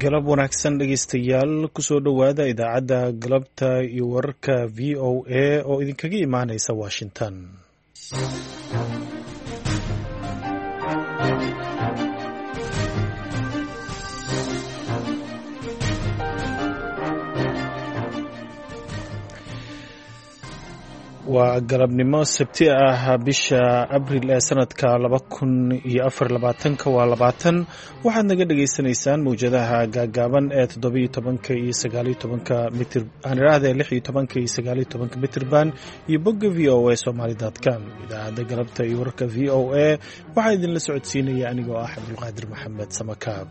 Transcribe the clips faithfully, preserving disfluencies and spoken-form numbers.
galab wanaagsan dhegeystayaal kusoo dhowaada idaacadda galabta iyo wararka v o a oo idinkaga imaaneysa washington. waa galabnimo sabti ah bisha abriil ee sanadka laba kun iyo afar labaatanka waa labaatan waxaad naga dhagaysanaysaan mawjadaha gaagaaban ee toddobiyo tobanka iyo sagaaliyo tobanka mitir aan iraahday lix iyo tobanka iyo sagaaliyo tobanka mitirban iyo bogga v o a somali dot com. idaacadda galabta iyo wararka v o a waxaa idinla socodsiinaya anigoo ah cabdulqaadir maxamed samakaab.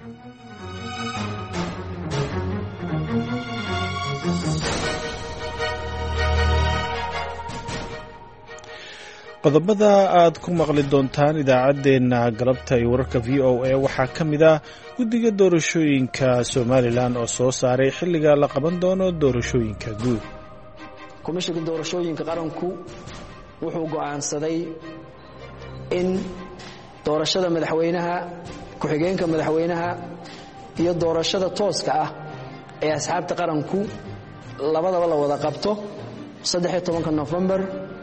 qodobada aad ku maqli doontaan idaacaddeenna galabta iyo wararka v o a waxaa ka mid ah guddiga doorashooyinka somalilan oo soo saaray xilliga la qaban doono doorashooyinka guud. komishinka doorashooyinka qaranku wuxuu go'aansaday in doorashada madaxweynaha ku-xigeenka madaxweynaha iyo doorashada tooska ah ee asxaabta qaranku labadaba la wada qabto saddex iyo tobanka nofembar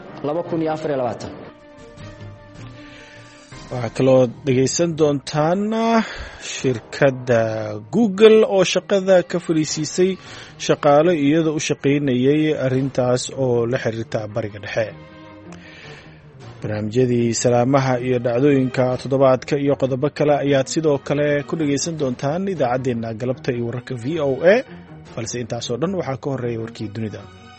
waxaa kaloo dhegaysan doontaan shirkadda google oo shaqada ka fariisiisay shaqaale iyadoo u shaqaynayay arrintaas oo la xiriirta bariga dhexe. barnaamijyadii salaamaha iyo dhacdooyinka toddobaadka iyo qodobo kale ayaad sidoo kale ku dhegaysan doontaan idaacaddeenna galabta iyo wararka v o a balse intaasoo dhan waxaa ka horeeya warkii dunida.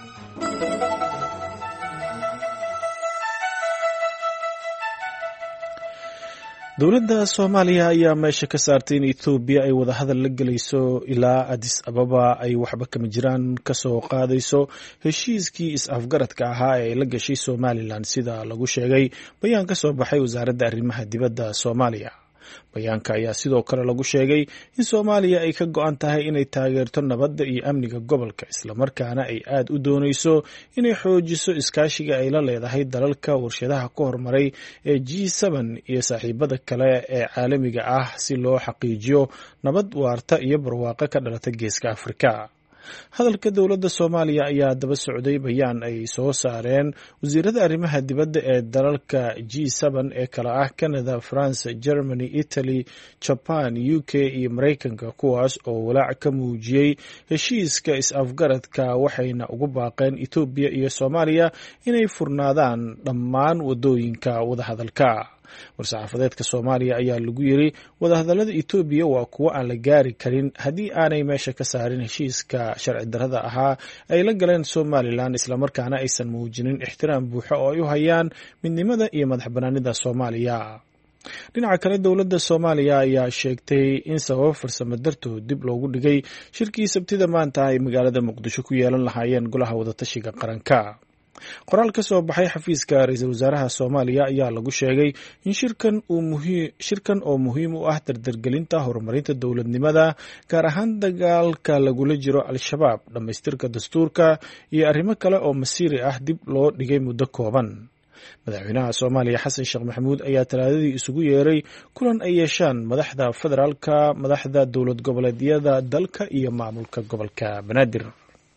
dowladda soomaaliya ayaa meesha ka saartay in ethoobiya ay wadahadal la gelayso ilaa adis ababa ay waxba kama jiraan ka soo qaadayso heshiiskii is-afgaradka ahaa ee ay la gashay somalilan sida lagu sheegay bayaan ka soo baxay wasaaradda arrimaha dibadda soomaaliya. bayaanka ayaa sidoo kale lagu sheegay in soomaaliya ay ka go'an tahay inay taageerto nabadda iyo amniga gobolka islamarkaana ay aad u doonayso inay xoojiso iskaashiga ay la leedahay dalalka warshadaha ka hormaray ee g seben iyo saaxiibada kale ee caalamiga ah si loo xaqiijiyo nabad waarta iyo barwaaqo ka dhalata geeska afrika. hadalka dowladda soomaaliya ayaa daba socday bayaan ay soo saareen wasiirada arrimaha dibadda ee dalalka g seben ee kala ah canada, france, germany, italy, jaban, u k iyo maraykanka kuwaas oo walaac ka muujiyey heshiiska is-afgaradka waxayna ugu baaqeen etoobiya iyo soomaaliya inay furnaadaan dhammaan wadooyinka wadahadalka. war-saxaafadeedka soomaaliya ayaa lagu yiri wadahadallada etoobiya waa kuwo aan la gaari karin haddii aanay meesha ka saarin heshiiska sharci darrada ahaa ay la galeen somalilan islamarkaana aysan muujinin ixtiraam buuxo oo ay u hayaan midnimada iyo madax banaanida soomaaliya. dhinaca kale dowladda soomaaliya ayaa sheegtay in sababo farsamo dartood dib loogu dhigay shirkii sabtida maanta ay magaalada muqdisho ku yeelan lahaayeen golaha wadatashiga qaranka. qoraal ka soo baxay xafiiska ra-iisul wasaaraha soomaaliya ayaa lagu sheegay in shirkan shirkan oo muhiim u ah dardargelinta horumarinta dowladnimada gaar ahaan dagaalka lagula jiro al-shabaab, dhammaystirka dastuurka iyo arrimo kale oo masiiri ah dib loo dhigay muddo kooban. madaxweynaha soomaaliya xasan sheekh maxamuud ayaa talaadadii isugu yeeray kulan ay yeeshaan madaxda federaalka, madaxda dowlad goboleedyada dalka iyo maamulka gobolka banaadir.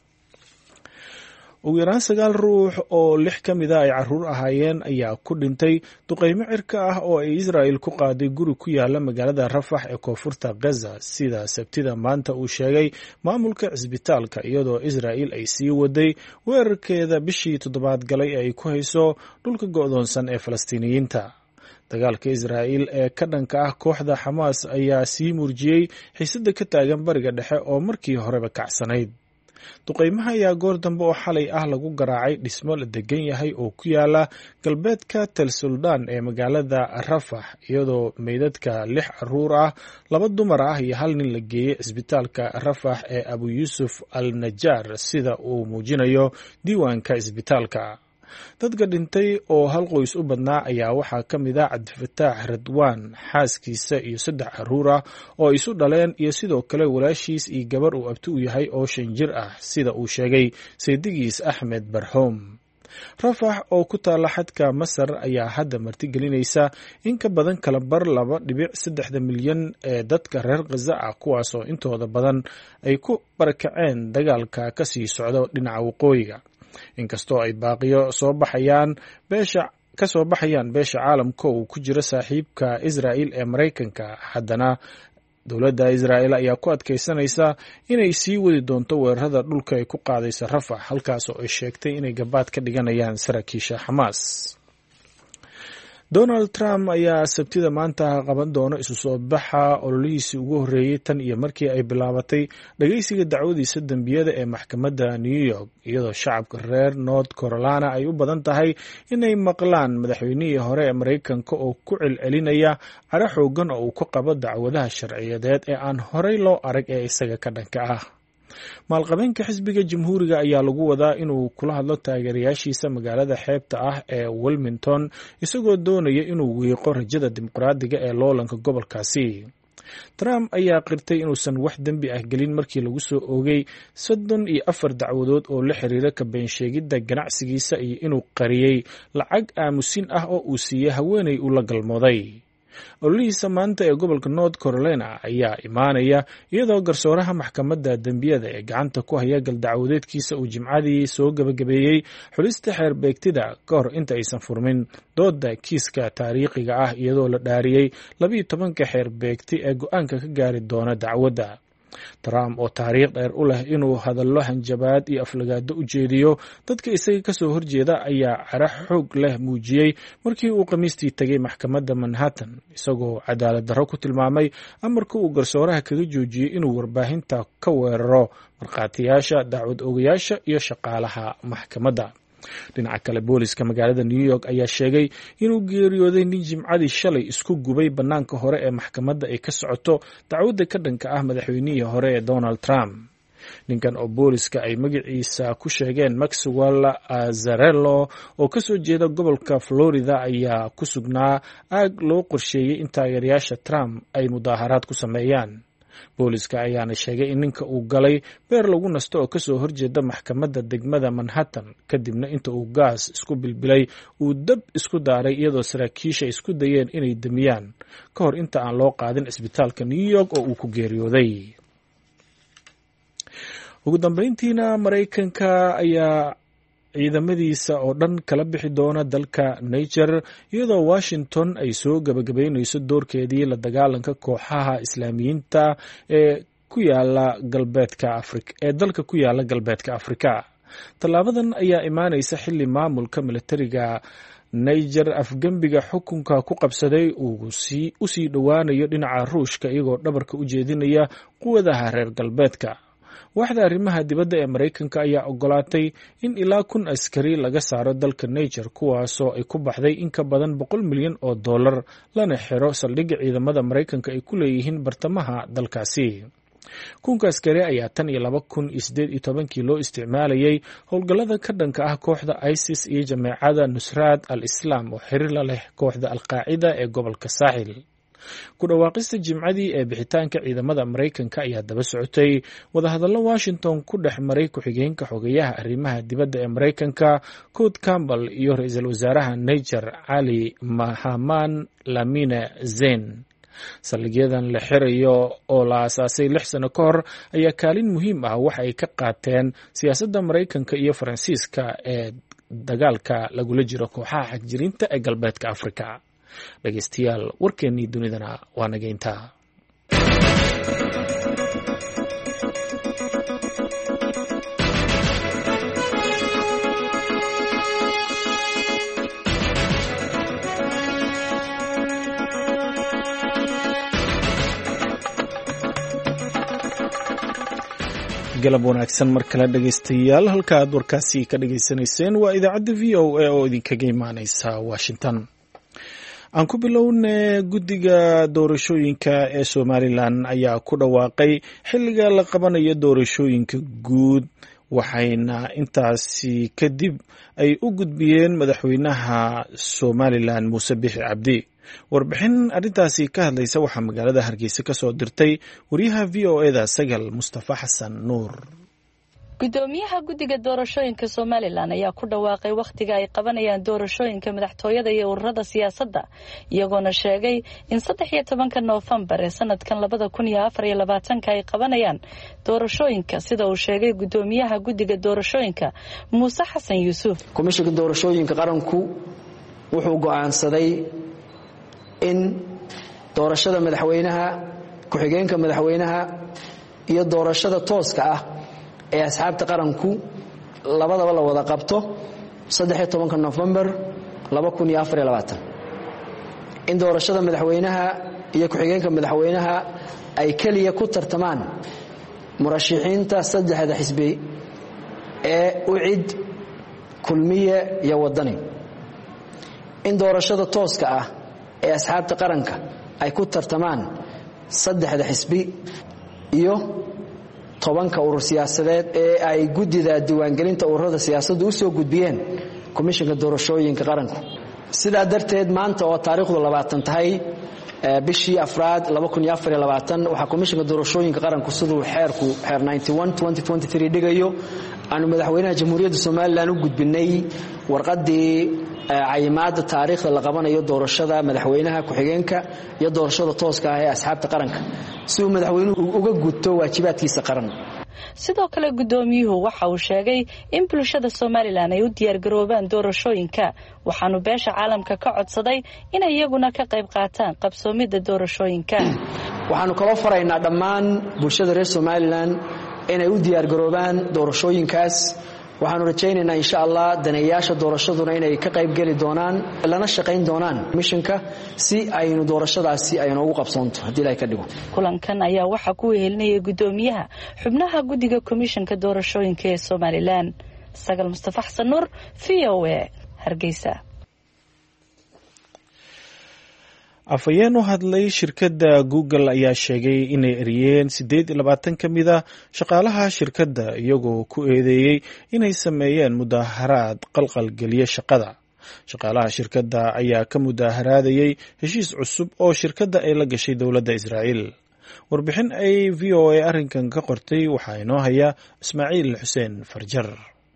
ugu yaraan sagaal ruux oo lix ka mida ay caruur ahaayeen ayaa ku dhintay duqeymo cirka ah oo ay israa'il ku qaaday guri ku yaala magaalada rafax ee koonfurta gaza sida sabtida maanta uu sheegay maamulka cisbitaalka, iyadoo israa'il ay sii waday weerarkeeda bishii toddobaad galay ee ay ku hayso dhulka go'doonsan ee falastiiniyiinta. dagaalka israa'il ee ka dhanka ah kooxda xamaas ayaa sii murjiyey xiisada ka taagan bariga dhexe oo markii horeba kacsanayd. duqeymaha ayaa goor dambe oo xalay ah lagu garaacay dhismo la degan yahay oo ku yaala galbeedka tel suldaan ee magaalada rafax, iyadoo meydadka lix caruur ah, laba dumar ah iyo hal nin la geeyey cisbitaalka rafax ee abu yuusuf al najaar sida uu muujinayo diiwaanka cisbitaalka. dadka dhintay oo hal qoys u badnaa ayaa waxaa ka mid ah cabdifataax radwaan, xaaskiisa iyo saddex caruur ah oo isu dhaleen iyo sidoo kale walaashiis iyo gabar uu abti u yahay oo shan jir ah sida uu sheegay saydigiis axmed barhoom. rafax oo ku taala xadka masar ayaa hadda martigelinaysa in ka badan kala bar laba dhibic saddexda milyan ee dadka reer khaza ah kuwaasoo intooda badan ay ku barakaceen dagaalka kasii socda dhinaca waqooyiga inkastoo ay baaqiyo soo baxayaan beesha ka soo baxayaan beesha caalamka uu ku jiro saaxiibka Israa'iil ee Mareykanka haddana dowladda Israa'iil ayaa ku adkaysanaysa inay sii wadi doonto weerarada dhulka ay ku qaadaysa Rafax halkaas oo ay sheegtay inay gabaad ka dhiganayaan saraakiisha Xamaas. Donald Trump ayaa sabtida maanta qaban doona isu soo baxa ololihiisii ugu horreeyay tan iyo markii ay bilaabatay dhageysiga dacwadiisa dambiyada ee maxkamadda New York iyadoo shacabka reer North Carolina ay u badan tahay inay maqlaan madaxweynihii hore ee Mareykanka oo ku celcelinaya cara xoogan oo uu ku qabo dacwadaha sharciyadeed ee aan horey loo arag ee isaga ka dhanka ah. maalqabeenka xisbiga jamhuuriga ayaa lagu wadaa inuu kula hadlo taageerayaashiisa magaalada xeebta ah ee Wilmington isagoo doonaya inuu wiiqo rajada dimuqraadiga ee loolanka gobolkaasi. Trump ayaa qirtay inuusan wax dembi ah gelin markii lagu soo oogay soddon iyo afar dacwadood oo la xiriira ka been sheegidda ganacsigiisa iyo inuu qariyey lacag aamusin ah oo uu siiyey haweeney uu la galmooday. ololihiisa maanta ee gobolka North Carolina ayaa imaanaya iyadoo garsooraha maxkamadda dambiyada ee gacanta ku haya galdacwadeedkiisa uu jimcadii soo gabagabeeyey xulista xeer beegtida ka hor inta aysan furmin dooda kiiska taariikhiga ah iyadoo la dhaariyey labiyo tobanka xeer beegti ee go-aanka ka gaari doona dacwadda. Trump oo taariikh dheer u leh inuu hadallo hanjabaad iyo aflagaado u jeediyo dadka isaga ka soo horjeeda ayaa cara xoog leh muujiyey markii uu khamiistii tegay maxkamadda Manhattan isagoo cadaalad darro ku tilmaamay amarka uu garsooraha kaga joojiyey inuu warbaahinta ka weeraro markhaatiyaasha dacwad oogayaasha iyo shaqaalaha maxkamadda. dhinaca kale booliska magaalada New York ayaa sheegay inuu geeriyooday nin jimcadii shalay isku gubay banaanka hore ee maxkamadda ay ka socoto dacwadda ka dhanka ah madaxweynihii hore ee Donald Trump. ninkan oo booliska ay magaciisa ku sheegeen Maxwell Azzarello oo ka soo jeeda gobolka Florida ayaa ku sugnaa aag loo qorsheeyey in taageerayaasha Trump ay mudaaharaad ku sameeyaan. booliska ayaana sheegay in ninka uu galay beer lagu nasto oo kasoo horjeeda maxkamadda degmada Manhattan kadibna inta uu gaas isku bilbilay uu dab isku daaray iyadoo saraakiisha isku dayeen inay damiyaan ka hor inta aan loo qaadin isbitaalka New York oo uu ku geeriyooday. ugu dambeyntiina Mareykanka ayaa ciidamadiisa oo dhan kala bixi doona dalka Niger iyadoo Washington ay soo gabagabeynayso doorkeedii la dagaalanka kooxaha islaamiyiinta ee ku yaala galbeedka Afrika ee dalka ku yaala galbeedka Afrika. Tallaabadan ayaa imaanaysa xilli maamulka militariga Niger afgambiga xukunka ku qabsaday uu sii u sii dhowaanayo dhinaca Ruushka iyagoo dhabarka u jeedinaya quwadaha reer galbeedka. waaxda arrimaha dibadda ee Mareykanka ayaa ogolaatay in ilaa kun askari laga saaro dalka Niger kuwaasoo ay ku baxday in ka badan boqol milyan oo dollar lana xiro saldhigga ciidamada Mareykanka ay ku leeyihiin bartamaha dalkaasi. kunka askari ayaa tan iyo laba kun iyo siddeed iyo tobankii loo isticmaalayay howlgallada ka dhanka ah kooxda ISIS iyo jameecada Nusrat al-Islam oo xiriir la leh kooxda Al-Qaacida ee gobolka Saaxil. ku dhawaaqista jimcadii ee bixitaanka ciidamada Mareykanka ayaa daba socotay wadahadallo Washington ku dhex maray ku-xigeenka xogeyaha arrimaha dibadda ee Mareykanka Kurt Campbell iyo ra'iisul wasaaraha Niger Ali Mahaman Lamine Zein. saldhigyadan la xirayo oo la aasaasay lix sano ka hor ayaa kaalin muhiim ah waxa ay ka qaateen siyaasadda Mareykanka iyo Faransiiska ee dagaalka lagula jiro kooxaha xagjirinta ee galbeedka Afrika. dhegeystayaal warkeennii dunidana waa naga intaa. galab wanaagsan mar kale dhegeystayaal halka aad warkaasi ka dhegeysanayseen waa idaacadda V O A oo idinkaga imaaneysa Washington. aan ku bilowne guddiga doorashooyinka ee Somaliland ayaa ku dhawaaqay xilliga la qabanayo doorashooyinka guud waxayna intaasi kadib ay u gudbiyeen madaxweynaha Somaliland Muuse Bixi Cabdi. warbixin arrintaasi ka hadlaysa waxaa magaalada Hargeysa ka soo dirtay wariyaha V O A da Sagal Mustafa Xasan Nuur. gudoomiyaha guddiga doorashooyinka Somaliland ayaa ku dhawaaqay waqtiga ay qabanayaan doorashooyinka madaxtooyada iyo ururada siyaasadda iyagoona sheegay in saddex iyo tobanka Noofambar ee sanadkan labada kun iyo afar iyo labaatanka ay qabanayaan doorashooyinka sida uu sheegay gudoomiyaha guddiga doorashooyinka Muuse Xasan Yuusuf. Komishanka doorashooyinka qaranku wuxuu go'aansaday in doorashada madaxweynaha ku-xigeenka madaxweynaha iyo doorashada tooska ah ee asxaabta qaranku labadaba la wada qabto saddex iyo tobanka Noofambar laba kun iyo afar iyo labaatan. In doorashada madaxweynaha iyo ku-xigeenka madaxweynaha ay kaliya ku tartamaan murashaxiinta saddexda xisbi ee u cid kulmiye iyo wadani. In doorashada tooska ah ee asxaabta qaranka ay ku tartamaan saddexda xisbi iyo tobanka urur siyaasadeed ee ay guddida diiwaangelinta ururada siyaasadda u soo gudbiyeen komishanka doorashooyinka qaranku. Sidaa darteed maanta oo taariikhdu labaatan tahay bishii afraad laba kun iyo afar iyo labaatan waxaa komishanka doorashooyinka qaranku siduu xeerku xeer ninety-one twenty dhigayo aanu madaxweynaha jamhuuriyadda Somaliland u gudbinay warqadii caymaada taariikhda la qabanayo doorashada madaxweynaha ku-xigeenka iyo doorashada tooska ah ee asxaabta qaranka si uu madaxweynuhu uga gudto waajibaadkiisa qaran. sidoo kale gudoomiyuhu waxa uu sheegay in bulshada Somaliland ay u diyaar garoobaan doorashooyinka waxaanu beesha caalamka ka codsaday in iyaguna ka qayb qaataan qabsoomida doorashooyinka. waxaanu kala faraynaa dhammaan bulshada reer Somaliland inay u diyaar garoobaan doorashooyinkaas. waxaanu rajaynaynaa insha Allah daneeyaasha doorashaduna inay ka qayb gali doonaan lana shaqayn doonaan mishanka si aynu doorashadaasi ay noogu qabsoonto hadii ay ka dhigo. kulankan ayaa waxa ku wehelinayay gudoomiyaha xubnaha guddiga komishanka doorashooyinka ee Somaliland. Sagal Mustafa Xasan Nur, V O A, Hargeysa. afayeen u hadlay shirkadda Google ayaa sheegay inay eriyeen siddeed iyo labaatan ka mid ah shaqaalaha shirkadda iyagoo ku eedeeyay inay sameeyeen mudaharaad qalqal geliya shaqada. shaqaalaha shirkadda ayaa ka mudaharaadayay heshiis cusub oo shirkadda ay la gashay dowladda Israa'iil. warbixin ay V O A arrinkan ka qortay waxaa inoo haya Ismaaciil Xuseen Farjar.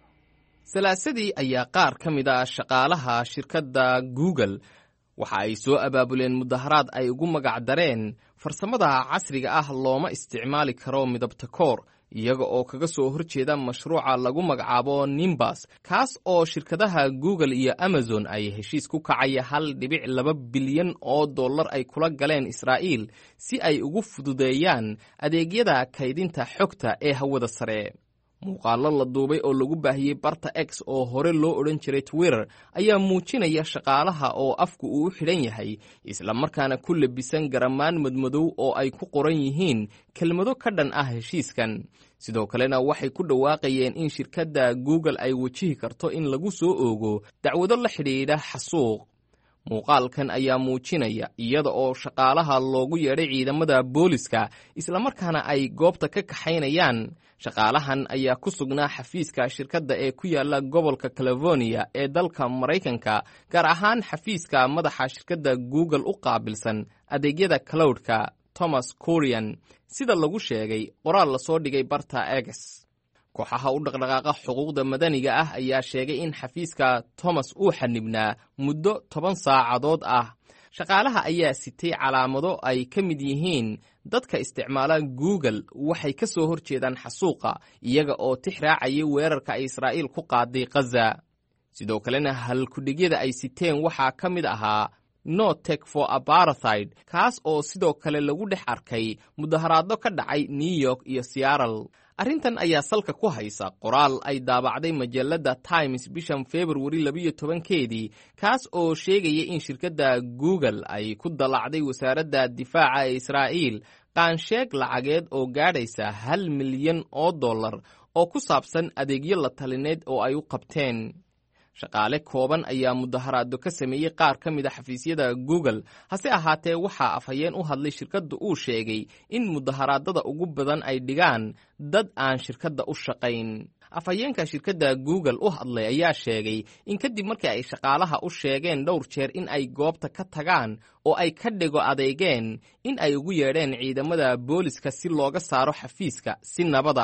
salaasadii ayaa qaar ka mid ah shaqaalaha shirkadda Google waxa ay soo abaabuleen mudaharaad ay ugu magac dareen farsamada casriga ah looma isticmaali karo midabta koor iyaga oo kaga soo horjeeda mashruuca lagu magacaabo Nimbus kaas oo shirkadaha Google iyo Amazon ay heshiis ku kacaya hal dhibic laba bilyan oo dollar ay kula galeen Israa'iil si ay ugu fududeeyaan adeegyada kaydinta xogta ee hawada sare. muuqaallo la duubay oo lagu baahiyey barta X oo hore loo odhan jiray Twitter ayaa muujinaya shaqaalaha oo afku uu u xidhan yahay isla markaana ku labisan garamaan madmadow oo ay ku qoran yihiin kelmado ka dhan ah heshiiskan. sidoo kalena waxay ku dhawaaqayeen in shirkadda Google ay wajihi karto in lagu soo oogo dacwado la xidhiidha xasuuq. muuqaalkan ayaa muujinaya iyada oo shaqaalaha loogu yeedhay ciidamada booliska isla markaana ay goobta ka kaxaynayaan. shaqaalahan ayaa ku sugnaa xafiiska shirkadda ee ku yaala gobolka California ee dalka Mareykanka gaar ahaan xafiiska madaxa shirkadda Google u qaabilsan adeegyada cloud-ka Thomas Kurian sida lagu sheegay qoraal la soo dhigay barta X. kooxaha u dhaqdhaqaaqa xuquuqda madaniga ah ayaa sheegay in xafiiska Thomas uu xanibnaa muddo toban saacadood ah. shaqaalaha ayaa sitay calaamado ay ka mid yihiin dadka isticmaala Google waxay ka soo horjeedaan xasuuqa iyaga oo tix raacayay weerarka ay Israa'iil ku qaaday Gaza. sidoo kalena halkudhigyada ay siteen waxaa ka mid ahaa No Tech for Apartheid kaas oo sidoo kale lagu dhex arkay mudaharaado ka dhacay New York iyo Seattle. arrintan ayaa salka ku haysa qoraal ay daabacday majalada Times bishan February laba iyo tobankeedii kaas oo sheegaya in shirkadda Google ay ku dalacday wasaaradda difaaca ee Israa'iil qaansheeg lacageed oo gaadhaysa hal milyan oo dollar oo ku saabsan adeegyo la talineed oo ay u qabteen. shaqaale kooban ayaa mudaharaado ka sameeyey qaar ka mid a xafiisyada Google hase ahaatee waxaa afhayeen u hadlay shirkadda uu sheegay in mudaharaadada ugu badan ay dhigaan dad aan shirkadda u shaqayn. afhayeenka shirkadda Google u hadlay ayaa sheegay in kadib markii ay shaqaalaha u sheegeen dhowr jeer in ay goobta ka tagaan oo ay ka dhigo adeegeen in ay ugu yeedheen ciidamada booliska si looga saaro xafiiska si nabada.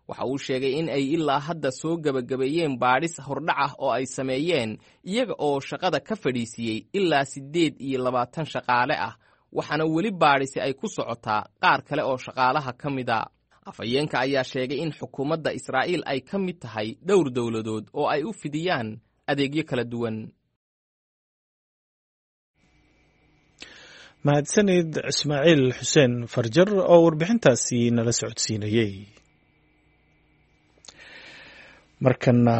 waxa uu sheegay in ay ilaa hadda soo gebagabeeyeen baadhis hordhac ah oo ay sameeyeen iyaga oo shaqada ka fadhiisiyey ilaa siddeed iyo labaatan shaqaale ah waxaana weli baadhisi ay ku socotaa qaar kale oo shaqaalaha ka mida. afhayeenka ayaa sheegay in xukuumadda Israa'iil ay ka mid tahay dhowr dowladood oo ay u fidiyaan adeegyo kala duwan. mahadsanid Ismaaciil Xuseen Farjar oo warbixintaasi nala socodsiinayay. markana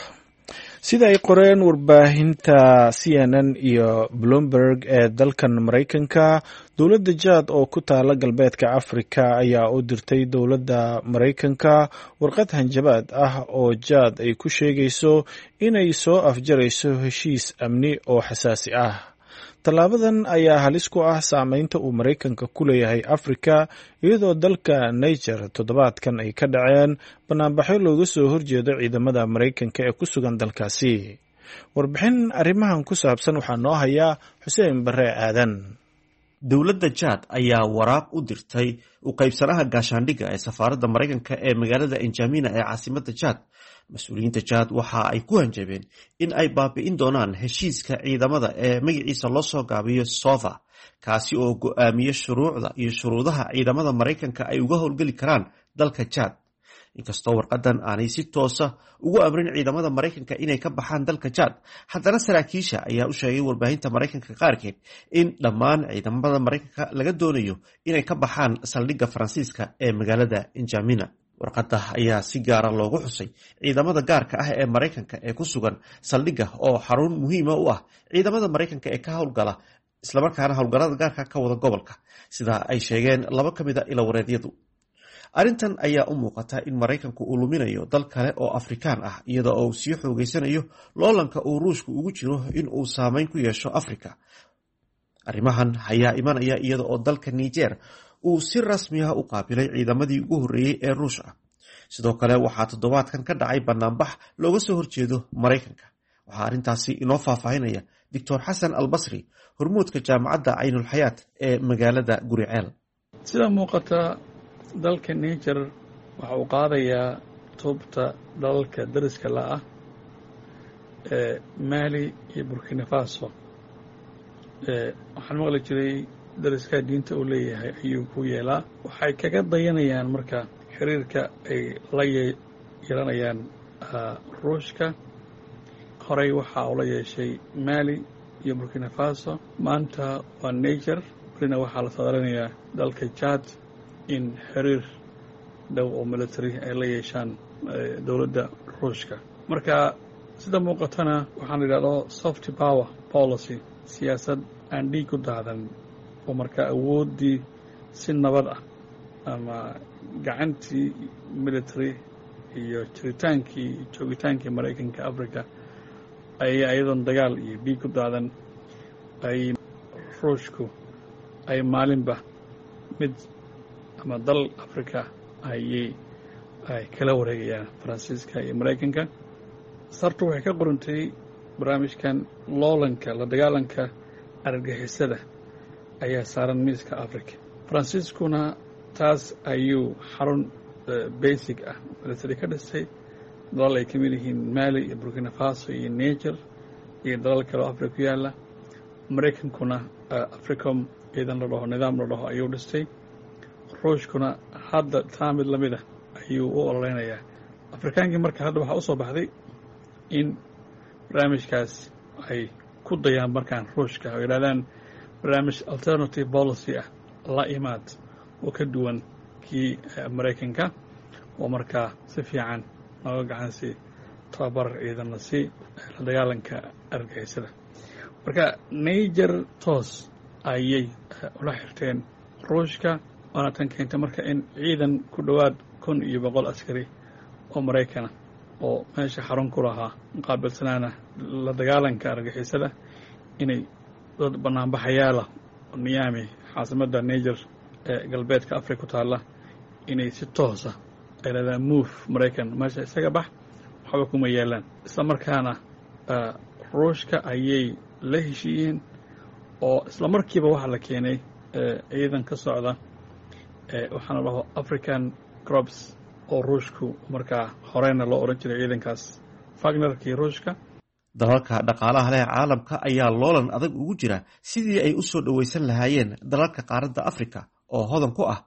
sida ay qoreen warbaahinta C N N iyo Bloomberg ee dalkan Maraykanka, dowladda Jaad oo ku taala galbeedka Afrika ayaa u dirtay dowladda Maraykanka warqad hanjabaad ah oo Jaad ay ku sheegayso inay soo afjarayso heshiis amni oo xasaasi ah. tallaabadan ayaa halis ku ah saameynta uu Maraykanka ku leeyahay Afrika, iyadoo dalka Niger toddobaadkan ay ka dhaceen banaanbaxyo looga soo horjeedo ciidamada Maraykanka ee ku sugan dalkaasi. warbixin arrimahan ku saabsan waxaa noo haya Xuseen Barre Aadan. dowladda Jaad ayaa waraaq u dirtay u qaybsanaha gaashaandhigga ee safaaradda Maraykanka ee magaalada N'Djamena ee caasimadda Jaad. mas-uuliyiinta Jaad waxa ay ku hanjabeen in ay baabi'in doonaan heshiiska ciidamada ee magaciisa loo soo gaabiyo SOFA, kaasi oo go'aamiya shuruucda iyo shuruudaha ciidamada Maraykanka ay uga howlgeli karaan dalka Jaad. inkastoo warqadan aanay si toosa ugu amrin ciidamada Maraykanka inay ka baxaan dalka Jaad, haddana saraakiisha ayaa u sheegay warbaahinta Maraykanka qaarkeed in dhammaan ciidamada Maraykanka laga doonayo inay ka baxaan saldhigga Faransiiska ee magaalada N'Djamena. warqadda ayaa si gaara loogu xusay ciidamada gaarka ah ee Maraykanka ee ku sugan saldhigga oo xarun muhiima u ah ciidamada Maraykanka ee ka howlgala islamarkaana howlgallada gaarka ka wada gobolka, sida ay sheegeen laba ka mid a ilawareedyadu. arrintan ayaa u muuqata in Maraykanku uu luminayo dal kale oo Afrikaan ah, iyada oo uu sii xoogeysanayo loolanka uu Ruushku ugu jiro in uu saameyn ku yeesho Afrika. arrimahan ayaa imanaya iyada oo dalka Niger uu si rasmi ah u qaabilay ciidamadii ugu horreeyey ee Ruush ah. sidoo kale waxaa toddobaadkan ka dhacay banaanbax looga soo horjeedo Maraykanka. waxaa arrintaasi inoo faahfaahinaya Doctor Xasan Albasri, hormuudka jaamacadda Caynul Xayaat ee magaalada Guriceel. sida muuqata dalka Niger waxa uu qaadayaa tubta dalalka dariska la ah ee Mali iyo Burkina Faso. ee waxaan maqli jiray dariska diinta uu leeyahay ayuu ku yeelaa. waxay kaga dayanayaan marka xiriirka ay la yeelanayaan Ruushka. horey waxa uu la yeeshay Mali iyo Burkina Faso, maanta waa Niger. burina waxaa la saaranayaa dalka Jaad in xiriir dhow oo military ay la yeeshaan dowladda Ruushka. marka sida muuqatana waxaan idhaahdo soft power policy, siyaasad aan dhiig ku daadan oo markaa awooddii si nabad ah ama gacantii military iyo jiritaankii joogitaankii Maraykanka Afrika ay ayadoon dagaal iyo dhiig ku daadan ay Ruushku ay maalinba mid ama dal Afrika ayay ay kala wareegayaan Faransiiska iyo Maraykanka. sartu waxay ka qorantay barnaamijkan loolanka la dagaalanka argagixisada ayaa saaran miiska Afrika. Faransiiskuna taas ayuu xarun basic ah military ka dhisay dalal ay ka mid yihiin Mali iyo Burkina Faso iyo Niger iyo dalal kale oo Afrika ku yaala. Maraykankuna Africom ciidan la dhaho nidaam la dhaho ayuu dhistay. Ruushkuna hadda taamid la mid ah ayuu u ololeynayaa. Afrikaankii marka hadda waxaa u soo baxday in barnaamijkaas ay ku dayaan markaan Ruushka oo yidhahdaan barnaamij alternative policy ah la imaad oo ka duwan kii Maraykanka, oo markaa si fiican nooga gacansi tababar ciidanna si la dagaalanka argagixisada. marka Niger toos ayay ula xirteen Ruushka, waana tan keentay marka in ciidan ku dhowaad kun iyo boqol askari oo Maraykana oo meesha xarun ku lahaa muqaabilsanaana la dagaalanka argagixisada inay dad banaanbaxayaala Niamey caasimadda Niger ee galbeedka Afrika ku taala inay si toosa ay leedahay move Maraykan meesha isaga bax waxba kuma yeelaan. isla markaana Ruushka ayay la heshiiyeen oo isla markiiba waxa la keenay ciidan ka socda waxaana la dhaho African Corps oo ruushku markaa horeyna loo odhan jiray ciidankaas Wagnerkii ruushka. dalalka dhaqaalaha leh caalamka ayaa loolan adag ugu jira sidii ay u soo dhowaysan lahaayeen dalalka qaaradda Afrika oo hodan ku ah.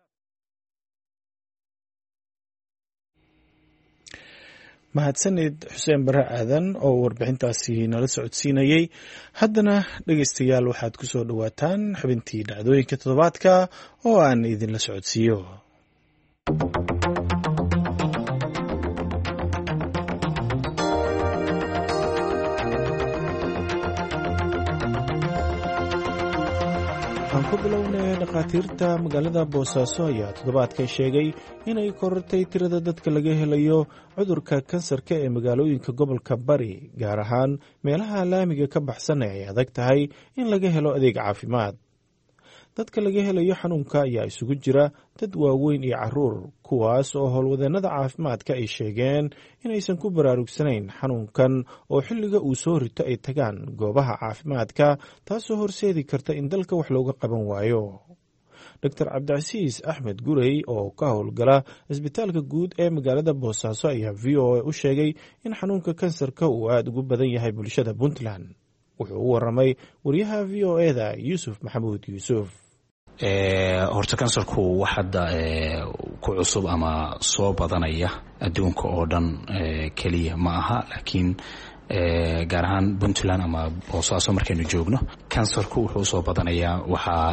mahadsanid xuseen bare aadan oo warbixintaasi nala socodsiinayay. haddana dhegaystayaal waxaad ku soo dhowaataan xubintii dhacdooyinka toddobaadka oo aan idinla socodsiiyo. aan ku bilownay dhakhaatiirta magaalada boosaaso ayaa toddobaadkan sheegay inay korortay tirada dadka laga helayo cudurka kansarka ee magaalooyinka gobolka bari, gaar ahaan meelaha laamiga ka baxsan ee ay adag tahay in laga helo adeeg caafimaad. dadka laga helayo xanuunka ayaa isugu jira dad waaweyn iyo caruur, kuwaas oo howlwadeennada caafimaadka ay sheegeen inaysan ku baraarugsanayn xanuunkan oo xilliga uu soo rito ay tagaan goobaha caafimaadka, taasoo horseedi karta in dalka wax looga qaban waayo. doctor cabdicasiis axmed gurey oo ka howlgala isbitaalka guud ee magaalada boosaaso ayaa v o a u sheegay in xanuunka kansarka uu aada ugu badan yahay bulshada puntland. wuxuu u waramay wariyaha v o e da yuusuf maxamuud yuusuf. horta kansarku wax hadda ku cusub ama soo badanaya adduunka oo dhan keliya ma aha, laakiin gaar ahaan puntland ama boosaaso markaynu joogno kansarku wuxuu soo badanayaa. waxaa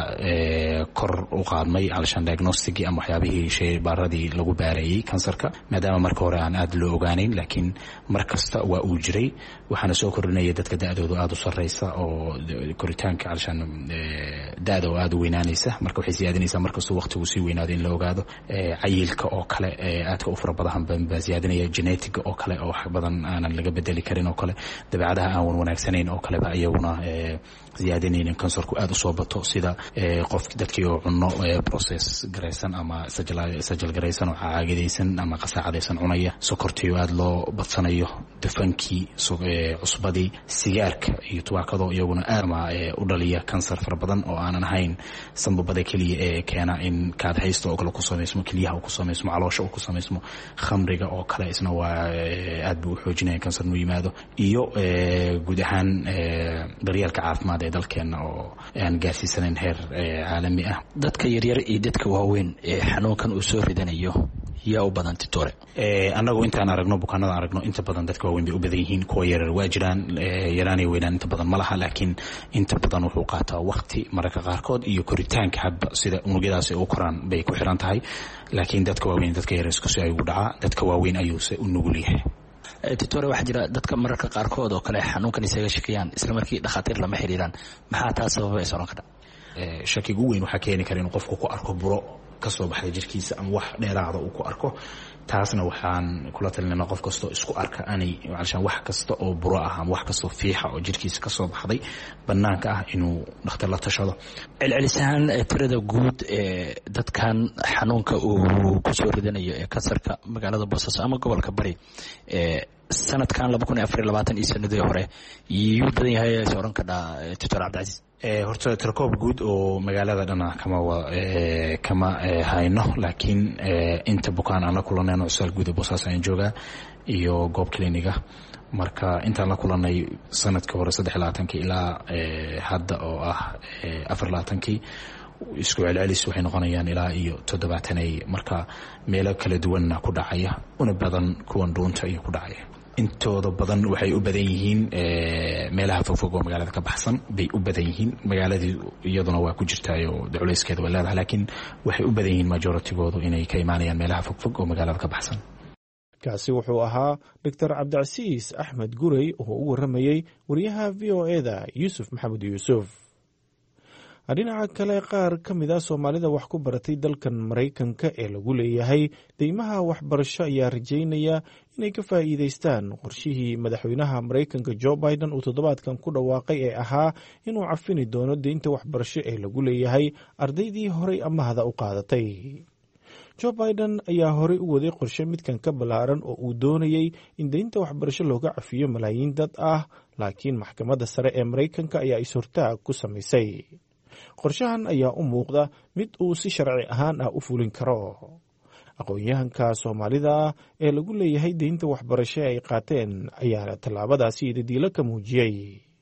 kor u qaadmay alshan diagnosticii ama waxyaabihii sheebaaradii lagu baarayay kansarka, maadaama marka hore aan aada loo ogaaneyn, laakiin mar kasta waa uu jiray. waxaana soo kordhinaya dadka da-doodu aada u sarreysa oo koritaanka alshan da-da oo aada u weynaanaysa, marka waxay siyaadinaysaa markastoo waqtigu sii weynaado in la ogaado. cayilka oo kale aadka u fara badan baa siyaadinaya, genetiga oo kale oo wax badan aanan laga bedeli karin oo kale, dabeecadaha aan wan wanaagsanayn oo kaleba iyaguna ziyaadinaynin kansarku aada u soo bato, sida qof dadkii oo cunno process garaysan ama sajal garaysan oo caagadaysan ama qasaacadaysan cunaya, sokortii oo aada loo badsanayo, dufankii, cusbadii, sigaarka iyo tubaakado iyaguna aadma u dhaliya kansar fara badan oo aanan ahayn sanbabada keliya ee keena in kaadhaysta oo kale ku samaysmo, keliyaha uu ku samaysmo, caloosha uu ku samaysmo, khamriga oo kale isna waa aad buu u xoojinaya kansar inuu yimaado, iyo guud ahaan daryeelka caafimaad ee dalkeena oo aan gaarsiisanayn heer caalami ah. dadka yaryar iyo dadka waaweyn ee xanuunkan uu soo ridanayo yaa u badan titore? annagu intaan aragno bukaanada aragno inta badan dadka waaweyn bay u badan yihiin, kuwa yaryar waa jiraan, yaraan iyo weynaan inta badan ma laha, laakiin inta badan wuxuu qaataa waqti mararka qaarkood iyo koritaanka hadba sida unugyadaasi u koraan bay ku xiran tahay, laakiin dadka waaweyn dadka yaryar isku si ayuu dhacaa, dadka waaweyn ayuuse u nugul yahay. titore waxaa jira dadka mararka qaarkood oo kale xanuunkan isaga shakiyaan isla markii dhakhaatiir lama xiriiraan, maxaa taas sababa is oran karta? shakiga ugu weyn waxaa keeni kara inuu qofku ku arko buro ka soo baxday jirkiisa ama wax dheeraada uu ku arko. taasna waxaan kula talinayna qof kastoo isku arka anay alshan wax kasta oo buro ah ama wax kastoo fiixa oo jirkiisa ka soo baxday bannaanka ah inuu dhakhtar la tashado. celcelisahaan tirada guud ee dadkan xanuunka uu ku soo ridanayo ee kansarka magaalada boosaaso ama gobolka bari ee sanadkan laba kun iyo afar iyo labaatan iyo sanadii hore yuu badan yahay is oran kadhaa doctor cabdicasiis? horta tirkoob guud oo magaalada dhana kama kama hayno, laakiin inta bukaan aan la kulanayno cusbitaal guud ee boosaaso ayaan joogaa iyo goob kliniga. marka intaan la kulanay sanadkii hore saddex iyo labaatankii ilaa hadda oo ah afar iyo labaatankii isku celcelis waxay noqonayaan ilaa iyo toddobaatanay, marka meelo kala duwanna ku dhacaya, una badan kuwan dhuunta iyo ku dhacaya. intooda badan waxay u badan yihiin meelaha fogfog oo magaalada ka baxsan bay u badan yihiin. magaaladii iyaduna waa ku jirtaayo culayskeeda way leedahay, laakiin waxay u badan yihiin majoritygoodu inay ka imaanayaan meelaha fogfog oo magaalada ka baxsan. kaasi wuxuu ahaa doctor cabdicasiis axmed gurey oo u waramayey wariyaha v o e da yuusuf maxamed yuusuf. dhinaca kale, qaar ka mid a soomaalida wax ku baratay dalkan maraykanka ee lagu leeyahay deymaha waxbarasho ayaa rajaynaya inay ka faa'iidaystaan qorshihii madaxweynaha maraykanka jo biden uu toddobaadkan ku dhawaaqay ee ahaa inuu cafini doono deynta waxbarasho ee lagu leeyahay ardaydii horay amahda u qaadatay. jo biden ayaa horey u waday qorshe midkan ka ballaaran oo uu doonayey in deynta waxbarasho looga cafiyo malaayiin dad ah, laakiin maxkamadda sare ee maraykanka ayaa is-hortaag ku samaysay. qorshahan ayaa u muuqda mid uu si sharci ahaan ah u fulin karo. aqoon-yahanka soomaalida ee lagu leeyahay deynta waxbarasho ay qaateen ayaana tallaabadaasi idadiilo ka muujiyey.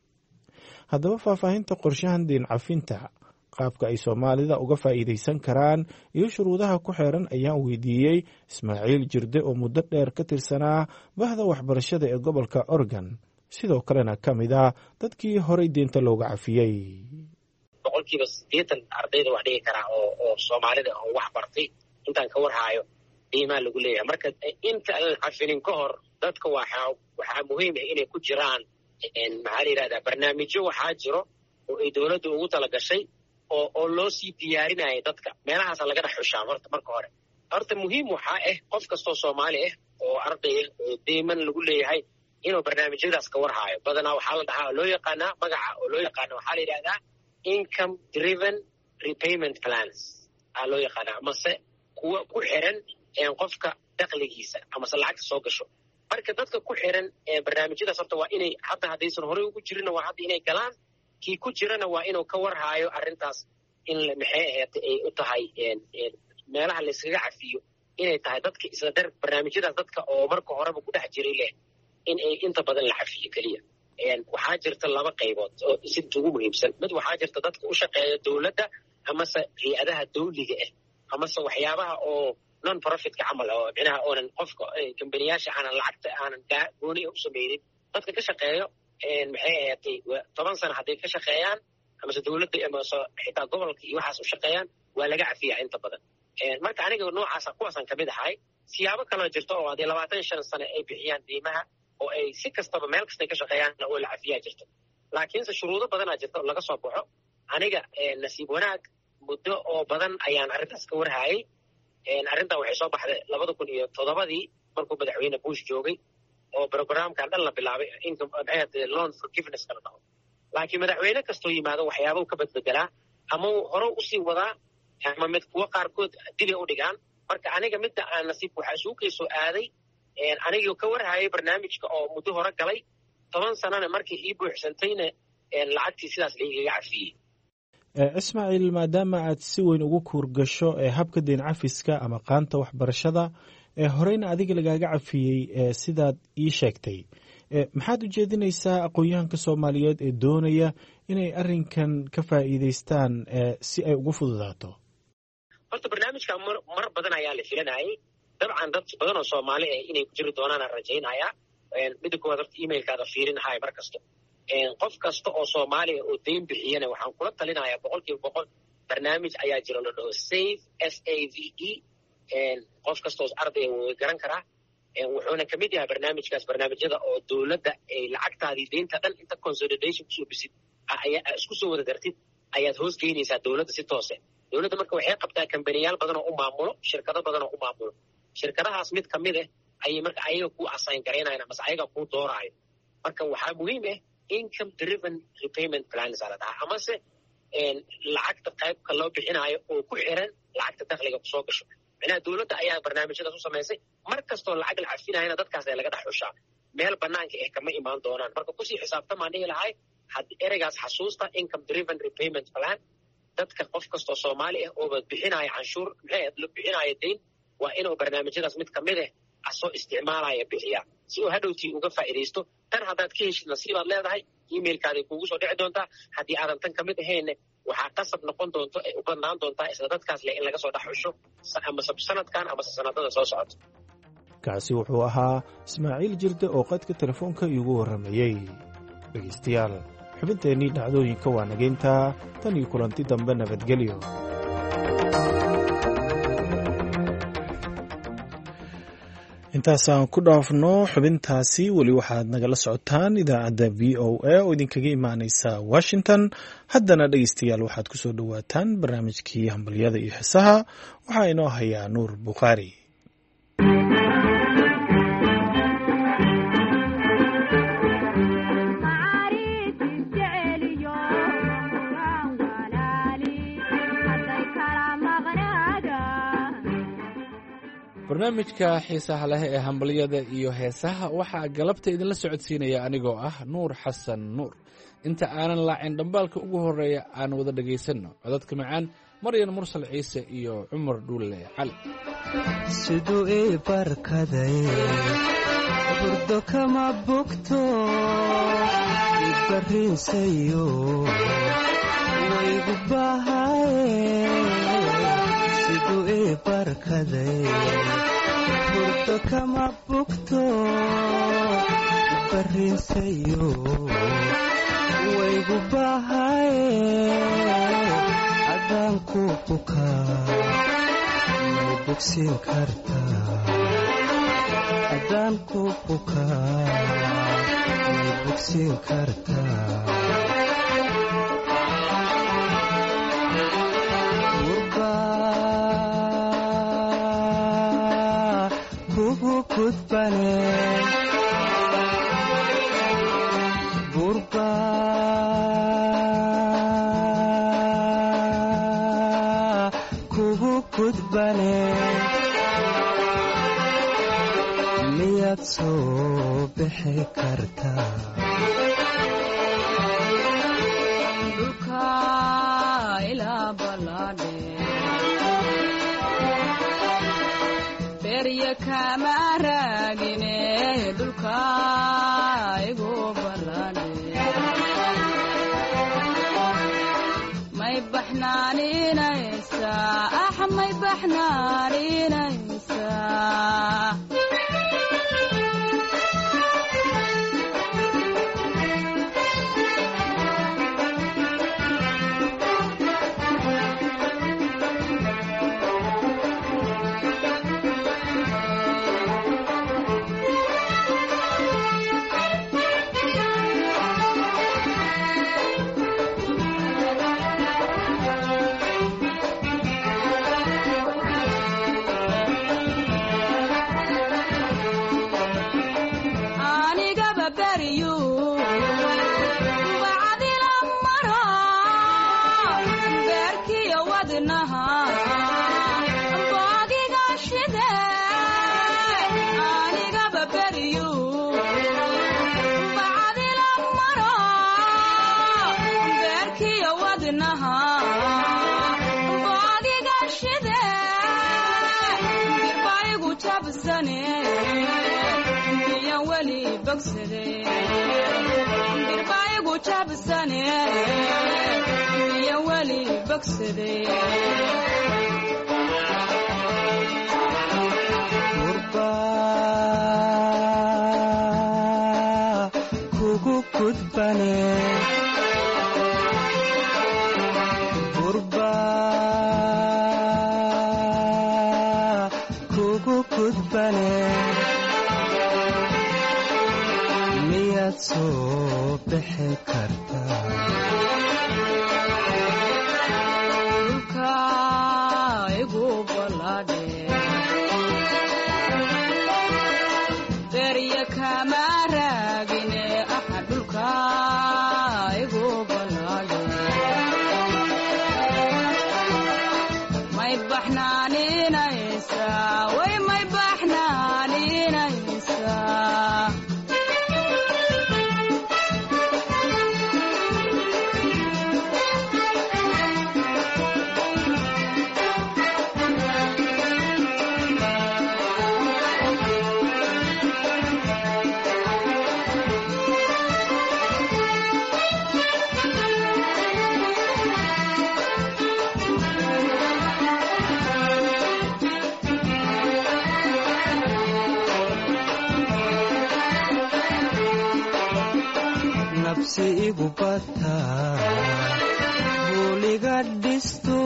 haddaba faahfaahinta qorshahan deyn cafinta, qaabka ay soomaalida uga faa'iidaysan karaan iyo shuruudaha ku xeeran ayaan weydiiyey ismaaciil jirde oo muddo dheer ka tirsanaa bahda waxbarashada ee gobolka Oregon, sidoo kalena ka mid ah dadkii horay deynta looga cafiyey. boqolkiiba siddeetan ardayda wax dhigi karaa oo oo soomaalida oo wax bartay intaan ka warhaayo qiimaa lagu leeyahay. marka inta aan cafinin ka hor dadka waxaa waxaa muhiim ah inay ku jiraan maxaa la yidhahdaa barnaamijyo waxaa jiro oo ay dowladda ugu talagashay oo oo loo sii diyaarinayo dadka. meelahaasa laga dhex xushaa horta marka hore. horta muhiim waxaa ah qof kastoo soomaali ah oo arday ah oo deyman lagu leeyahay inuu barnaamijyadaas ka warhaayo. badanaa waxaa la dhahaa loo yaqaanaa magaca oo loo yaqaana waxaa la yidhahdaa income driven repayment plans aa loo yaqaanaa, amase kuwa ku xiran qofka dakhligiisa amase lacagta soo gasho. marka dadka ku xiran barnaamijyadaas horta waa inay hadda haddaysan horey ugu jirinna waa hadda inay galaan, kii ku jirana waa inuu ka warhaayo arrintaas in maxay ahayd ay u tahay meelaha la iskaga cafiyo inay tahay dadka isla dar barnaamijyadaas dadka oo marka horeba ku dhex jiray leh in ay inta badan la cafiyo keliya. waxaa jirta laba qaybood oo si ugu muhiimsan. mid waxaa jirta dadka u shaqeeya dowladda amase hay-adaha dawliga ah amase waxyaabaha oo non profitka camal oo micnaha oonan qofka kambaniyaasha aanan lacagta aanan gooni u samaynin. dadka ka shaqeeyo maxay ahaatay toban sano hadday ka shaqeeyaan amase dowladda amase xitaa gobolka iyo waxaas u shaqeeyaan waa laga cafiyaa inta badan. marka aniga noocaasa kuwaasaan kamid ahay. siyaabo kaloo jirto oo haddii labaatan shan sano ay bixiyaan deymaha oo ay si kastaba meel kastay ka shaqeeyaanna oo la cafiyaa jirto. laakiinse shuruudo badanaa jirta oo laga soo baxo. aniga nasiib wanaag muddo oo badan ayaan arrintaas ka warhaayay. arrintan waxay soo baxday labada kun iyo toddobadii markuu madaxweyne bush joogay oo programkan dhan la bilaabay income loan forgiveness kala dhaho. laakiin madaxweyne kastoo yimaado waxyaaba ka badbedelaa ama uu hore usii wadaa ama mid kuwo qaarkood dibay u dhigaan. marka aniga midda aan nasiib waxaa isugu kay soo aaday anigii ka warhayay barnaamijka oo muddo hore galay toban sanana markii ii buuxsantayna lacagtii sidaas laigaga cafiyey. ismaaciil, maadaama aad si weyn ugu kuurgasho ee habka deyn cafiska ama qaanta waxbarashada ee horeyna adiga lagaaga cafiyey sidaad ii sheegtay, maxaad u jeedinaysaa aqoon-yahanka soomaaliyeed ee doonaya inay arrinkan ka faa'iidaystaan si ay ugu fududaato? horta barnaamijka mar badan ayaa la filanayay. dabcan dad badan oo soomaali ah inay ku jiri doonaanaan rajaynayaa. midda koowaad horta emailkaada fiirinahaya mar kasta. qof kasta oo soomaaliya oo deyn bixiyana waxaan kula talinayaa boqol kiiba boqol barnaamij ayaa jira la dhaho save s a v e. qof kasta oo ardaya way garan karaa. wuxuuna kamid yahay barnaamijkaas barnaamijyada oo dowladda ay lacagtaadii deynta dhan inta consolidation kusoo bisid isku soo wada dartid ayaad hoos geynaysaa dowladda si toose. dowladda marka waxay qabtaa kambaniyaal badan oo u maamulo, shirkado badan oo u maamulo. shirkadahaas mid kamid ah ayay marka ayaga ku assign garaynayan amase ayaga kuu dooraayo. marka waxaa muhiim ah income driven repayment plans aa la dhahaa amase lacagta qaybka loo bixinaayo oo ku xiran lacagta dakhliga kusoo gasho. micnaha dowladda ayaa barnaamijyadaas u samaysay. mar kastoo lacag la cafinayana dadkaas ay laga dhex xushaa. meel banaanka ah kama imaan doonaan. marka kusii xisaabtamaan dhihi lahay haddii ereygaas xasuusta income driven repayment plan. dadka qof kastoo soomaali ah ooba bixinaayo canshuur maxay bixinaayo deyn waa inuu barnaamijyadaas mid kamid ah asoo isticmaalaya bixiyaa si uu hadhowtii uga faa'iidaysto. tan haddaad ka heshid nasiibaad leedahay, emailkaaday kuugu soo dhici doontaa. haddii aadan tan kamid ahayna waxaa qasab noqon doonto ay u badnaan doontaa isla dadkaas leh in laga soo dhex xusho amase sanadkan amase sanadada soo socoto. kaasi wuxuu ahaa ismaaciil jirde oo qadka telefoonka iigu warramayey. dhegaystayaal, xubinteennii dhacdooyinka waa nageyntaa. tan iyo kulanti dambe nabadgelyo. intaasaan ku dhaafno xubintaasi. weli waxaad nagala socotaan idaacadda v o a oo idinkaga imaaneysa washington. haddana dhegeystayaal waxaad ku soo dhowaataan barnaamijkii hambalyada iyo heesaha. waxaa inoo hayaa nuur bukhaari. barnaamijka xiisaha leh ee hambalyada iyo heesaha waxaa galabta idinla socodsiinaya anigoo ah nuur xasan nuur. inta aanan laacin dhambaalka ugu horeeya aan wada dhegaysanno codadka macaan maryan mursal ciise iyo cumar dhuulle cali. siduu ii barkaday burdo kama bogto ibarriinsayo waygu bahaye siduu ii barkaday burdo kama bogto ibarriinsayo waygu bahaye adaan ku bukaa may bogsiin kartaa adaan ku bukaa may bogsiin kartaa gurbaa kugu gudbane miyaad soo bixi kartaa dhulka ilaa ballaadhe berya kama raagine dhulka igu ballaadhe may baxnaaninaysaa ah may baxnaaninaysaa birbaayagu jabsane iyo weli bogsade gurbaa kugu gudbane gurbaa kugu gudbane miyaad soo bixi kartaa dhulka igu ballaadhe berya kama raagine aha dhulka igu ballaadhe may baxnaaninaysaa way may baxnaaninaysaa nabsi igu bataa buuliga dhisto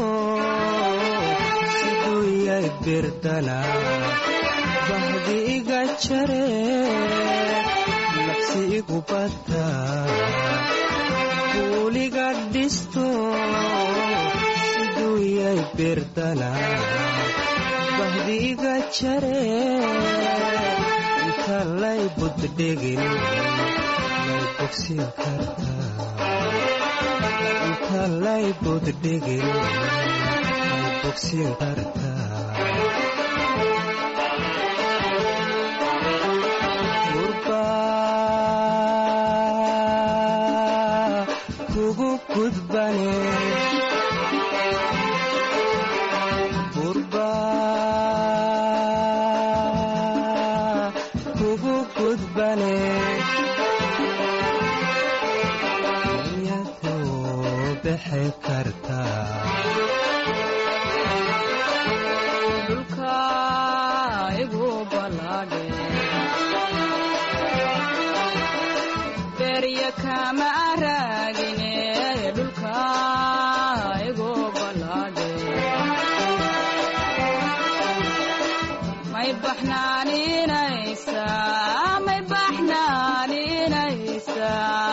siduu yay birdana bahdi iga jare nabsi igu bataa buuliga dhisto siduu yay birdana bahdi iga jare inta lay buddhegin bogsiin kartaa inta lay buddhegin may bogsiin kartaa gurbaa kugu gudbane gurbaa kugu gudbane miyadu bixi kartaa dhulka igu balaadhe berya kama raagine dhulka igu balaadhe may baxnaaninaysa may baxnaaninaysa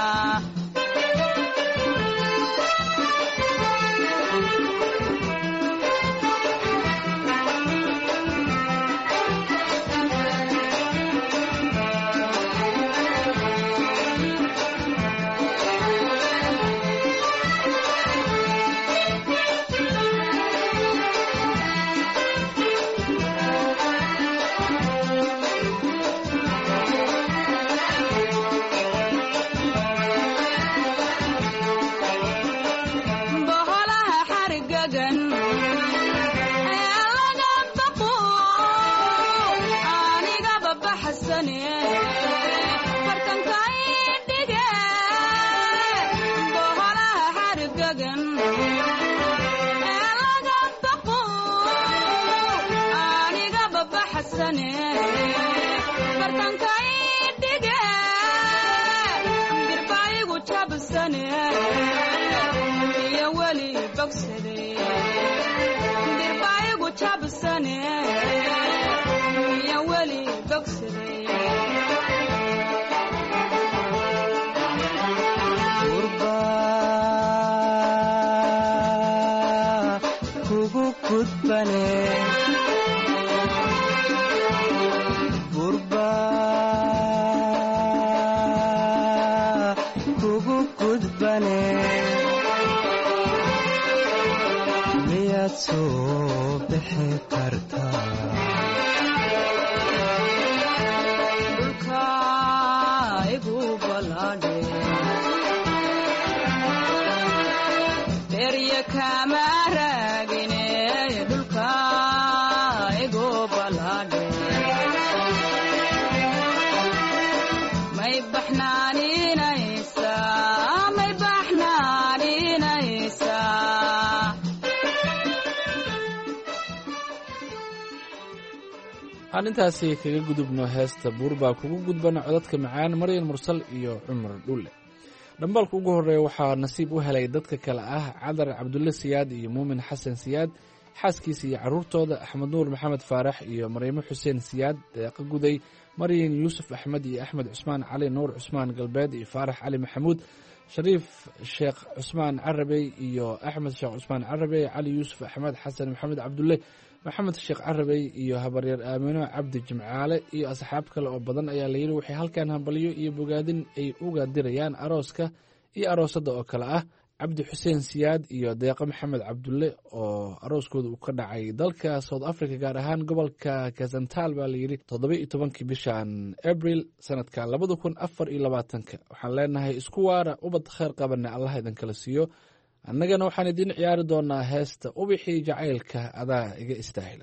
aan intaasi kaga gudubno heesta buur baa kugu gudbana codadka macaan maryan mursal iyo cumar dhulle dhambaalka ugu horreeya waxaa nasiib u helay dadka kale ah cadar cabdulle siyaad iyo muumin xasan siyaad xaaskiisa iyo carruurtooda axmed nuur maxamed faarax iyo maryamo xuseen siyaad deeqa guday maryan yuusuf axmed iyo axmed cusmaan cali nuur cusmaan galbeed iyo faarax cali maxamuud shariif sheekh cusmaan carabey iyo axmed sheekh cusmaan carabey cali yuusuf axmed xasan maxamed cabdulle maxamed sheekh carabey iyo habaryar aamino cabdi jimcaale iyo asxaab kale oo badan ayaa layidhi waxay halkan hambalyo iyo bogaadin ay uga dirayaan arooska iyo aroosadda oo kale ah cabdi xuseen siyaad iyo deeqo maxamed cabdulle oo arooskooda uu ka dhacay dalka south africa gaar ahaan gobolka kazantal baa layidhi toddoba iyo tobankii bishan abril sanadka labada kun afar iyo labaatanka waxaan leenahay isku waara ubad kheyr qabana allah idinkala siiyo annagana waxaan idiin ciyaari doonaa heesta ubixii jacaylka adaa iga istaahila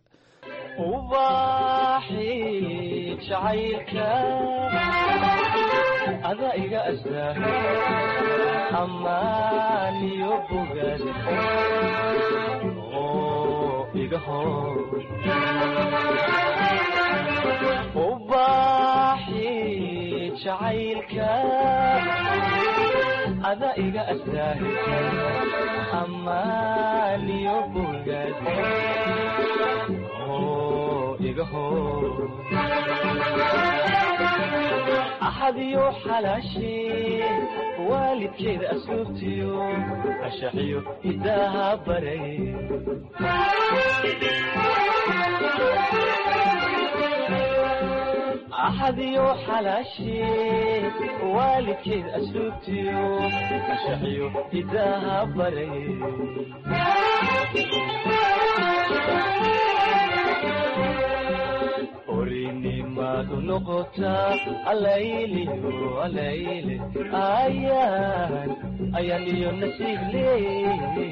ubaxii jacaylka adaa iga astaahila ammaan iyo bogaad oo iga hor ubaxii jacaylka adaa iga astaahila ammaan iyo bogaad oo iga hor axadiyo xalaashii waalidkeeda asluubtiyo ashaxiyo idaaha baray axadiyo xalaashii waalidkeeda asluubtiyo ashaxiyo idaaha baray orinimadu noqotaa alayliyo alayle ayaan ayaan iyo nasiib leey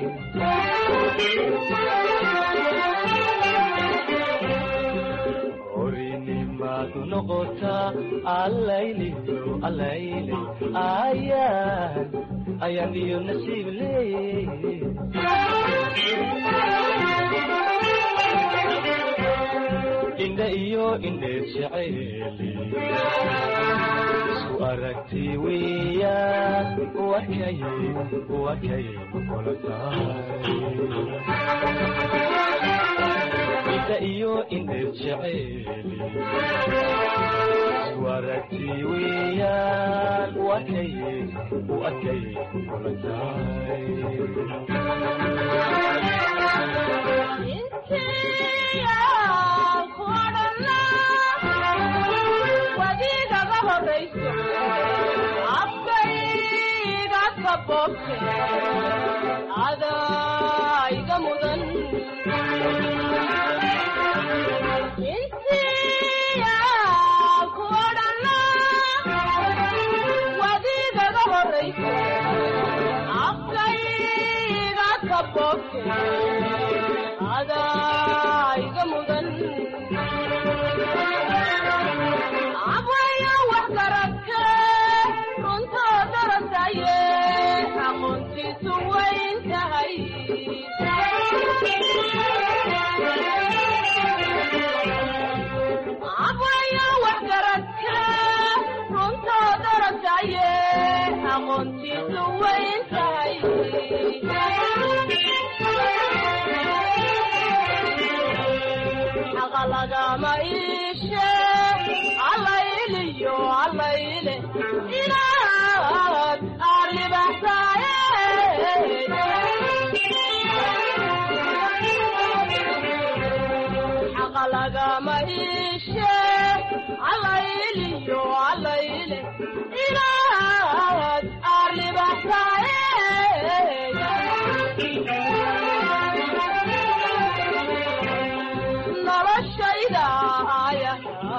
orinimadu maad u noqotaa allayliyo allayle ayaan ayaan iyo nasiib leey indha iyo indheed jacayli isku aragti weeyaan wakay wakay kula tahay indha iyo indheed jacayli isku aragti weeyaan wakay wakay kula tahay adaiga mudan intiya ku odhana wadigaga horaysa afkayga ka bogte adaiga mudan abwaya wax garabke runtoo darasaye aqoontiisu wayn tahay abwaya wax garabke runtoo darasaye aqoontiisu wayn tahay xaqa lagama iishe allayliyo allayle inaad arribaxsaaye xaqa lagama iishe allayliyo allayle inaad arribaxsaaye noloshayda aya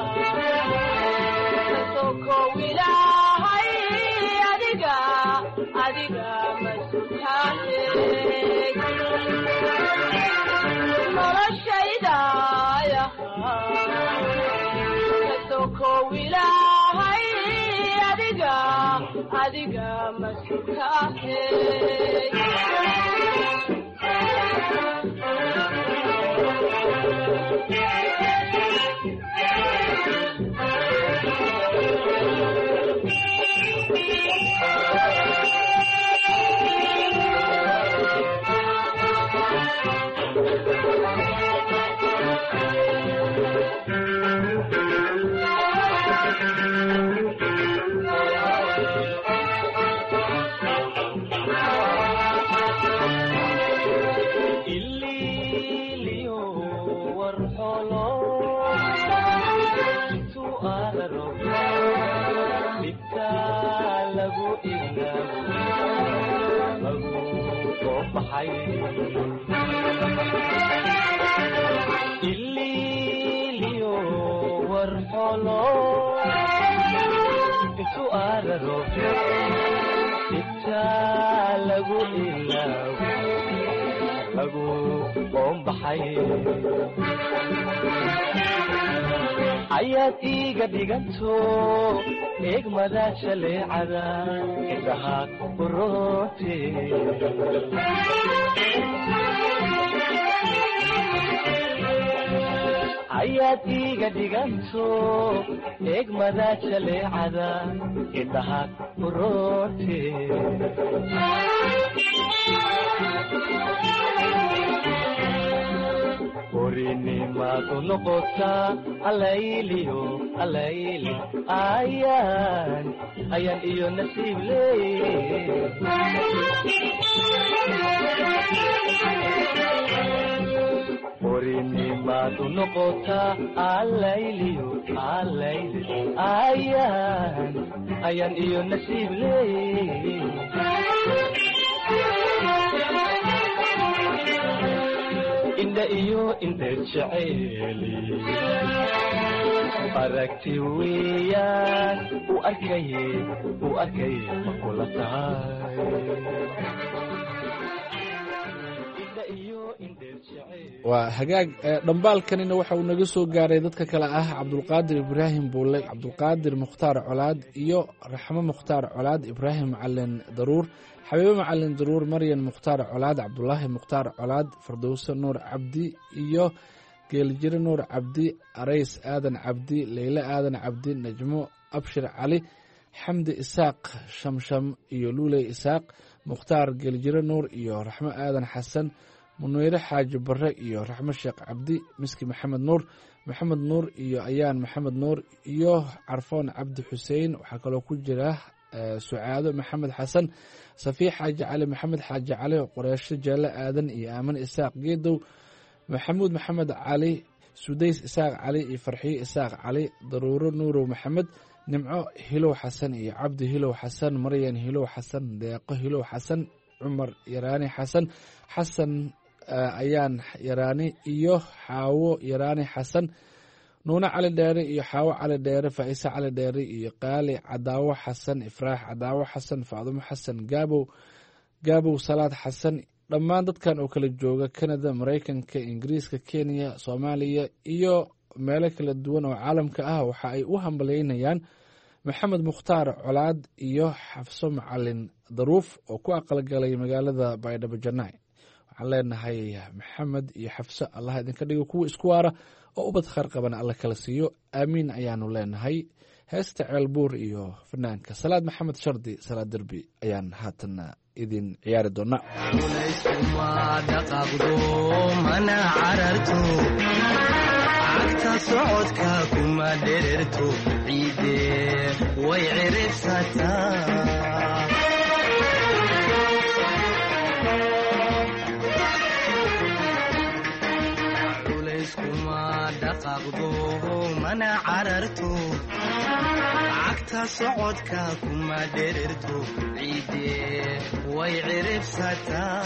sokow ilaahay adiga adiga masutaane noloshayda aya sokow ilaahay adiga adiga masutaane ililiyo warxolo intu araro intaa lagu ilaawo lagu qoombaxay ayaad iiga dhiganto eegmada jaleecada indhaha uroote ayaad iiga dhiganto eegmada jaleecada indhaha uroote orinimaad u noqotaa allayliyo allayle ayaan ayaan iyo nasiib leey orinimaad u noqotaa allayliyo allayle ayaan ayaan iyo nasiib leey indha iyo indheed jacayli aragti weeyaan u arkaye u arkaye ma kula tahay indha waa hagaag dhambaalkanina waxa uu naga soo gaaray dadka kale ah cabdulqaadir ibraahim buule, cabdulqaadir mukhtaar colaad iyo raxmo mukhtaar colaad, ibraahim macalin daruur, xabiibo macalin daruur, maryan mukhtaar colaad, cabdulaahi mukhtaar colaad, fardowse nuur cabdi iyo geeljire nuur cabdi, arays aadan cabdi, leyle aadan cabdi, najmo abshir cali, xamdi isaaq shamsham iyo luuley isaaq, mukhtaar geeljire nuur iyo raxmo aadan xasan, muneyre xaaji bare iyo raxmo sheekh cabdi, miski maxamed nuur, maxamed nuur iyo ayaan maxamed nuur iyo carfoon cabdi xuseen. waxaa kaloo ku jira sucaado maxamed xasan, safiix xaaji cali, maxamed xaaji cali, qoreesho jeelle aadan iyo aamin isaaq geedow, maxamuud maxamed cali, sudays isaaq cali iyo farxiyo isaaq cali, daruuro nuurow maxamed, nimco hilow xasan iyo cabdi hilow xasan, maryan hilow xasan, deeqo hilow xasan, cumar yaraani xasan, xasan ayaan yaraani iyo xaawo yaraani xasan, nuune cali dheere iyo xaawo cali dheere, faa'iise cali dheere iyo qaali cadaawo xasan, ifraax cadaawo xasan, faadumo xasan gaabow, gaabow salaad xasan. dhammaan dadkan oo kala jooga kanada, maraykanka, ingiriiska, kenya, soomaaliya iyo meelo kala duwan oo caalamka ah waxa ay u hambalyeynayaan maxamed mukhtaar colaad iyo xafso macalin daruuf oo ku aqalgalay magaalada baydhabo janay. waxaan leenahay maxamed iyo xafso allah idinka dhigo kuwa isku waara oo ubad khayr qabana alla kala siiyo, aamiin ayaanu leenahay. heesta ceelbuur iyo fanaanka salaad maxamed shardi salaad derbi ayaan haatan idin ciyaari doonaa. mana cararto cagta socodka kuma dhererto ciide way ciribsataa culayskuma dhaqaaqdo mana cararto cagta socodka kuma dhererto ciide way ciribsataa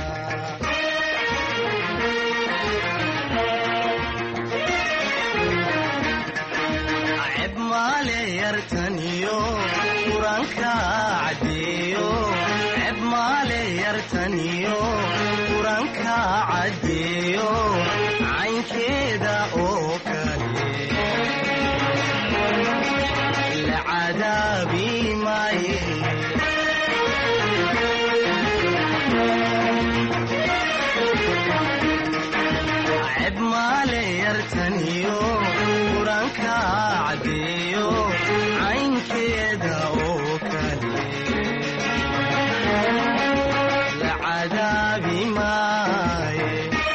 maale yartaniyo quranka cadeeyo ceb maale yartaniyo quranka cadeeyo caynkeeda oo kale la cadaabi maaye ceb maale yartaniyo quranka cadeeyo caynkeeda oo kale la cadaabi maaye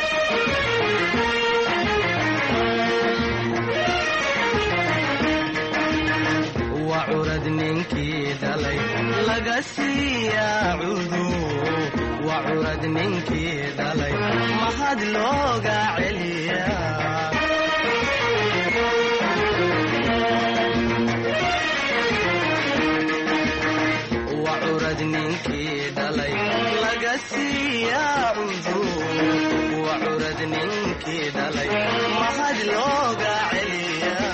waa curad ninkii dhalay laga siiyaa cudu waa curad ninkii dhalay mahad looga celiyaa curad ninkii dhalay laga siiyaa cudu waa curad ninkii dhalay mahad looga celiyaa